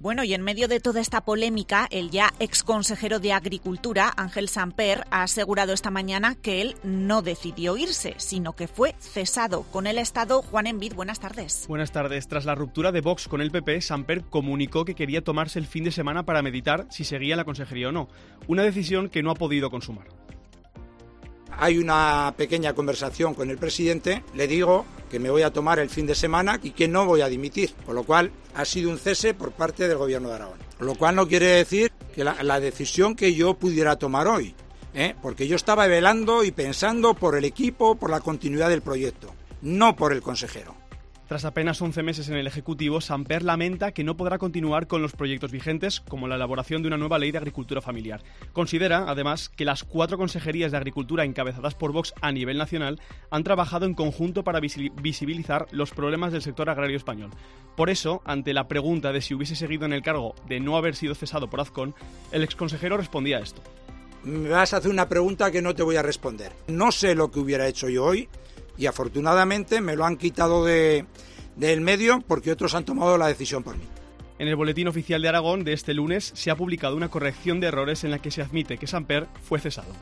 Bueno, y en medio de toda esta polémica, el ya exconsejero de Agricultura, Ángel Samper, ha asegurado esta mañana que él no decidió irse, sino que fue cesado. Con él ha estado Juan Envid. Buenas tardes. Buenas tardes. Tras la ruptura de Vox con el PP, Samper comunicó que quería tomarse el fin de semana para meditar si seguía en la consejería o no. Una decisión que no ha podido consumar. Hay una pequeña conversación con el presidente, le digo que me voy a tomar el fin de semana y que no voy a dimitir, con lo cual ha sido un cese por parte del Gobierno de Aragón. Lo cual no quiere decir que la decisión que yo pudiera tomar hoy, porque yo estaba velando y pensando por el equipo, por la continuidad del proyecto, no por el consejero. Tras apenas 11 meses en el Ejecutivo, Samper lamenta que no podrá continuar con los proyectos vigentes, como la elaboración de una nueva ley de agricultura familiar. Considera, además, que las 4 consejerías de Agricultura encabezadas por Vox a nivel nacional han trabajado en conjunto para visibilizar los problemas del sector agrario español. Por eso, ante la pregunta de si hubiese seguido en el cargo de no haber sido cesado por Azcón, el exconsejero respondía a esto. Me vas a hacer una pregunta que no te voy a responder. No sé lo que hubiera hecho yo hoy, y afortunadamente me lo han quitado del medio porque otros han tomado la decisión por mí. En el Boletín Oficial de Aragón de este lunes se ha publicado una corrección de errores en la que se admite que Samper fue cesado.